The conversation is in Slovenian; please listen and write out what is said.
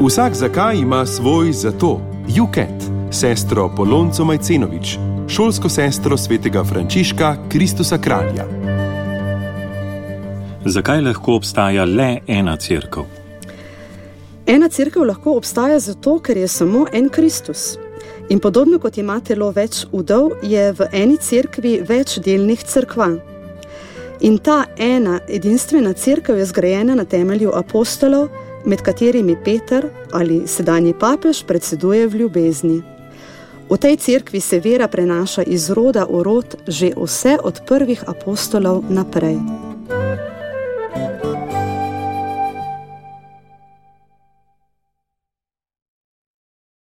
Vsak zakaj ima svoj zato. Juket, sestro Polonco Majcenović, šolsko sestro svetega Frančiška Kristusa Kralja. Zakaj lahko obstaja le ena cerkev? Ena cerkev lahko obstaja zato, ker je samo en Kristus. In podobno kot ima telo več udov, je v eni cerkvi več delnih cerkva. In ta ena edinstvena cerkev je zgrajena na temelju apostolov, med katerimi Peter ali sedanji papež predseduje v ljubezni. V tej cerkvi se vera prenaša iz roda v rod že vse od prvih apostolov naprej.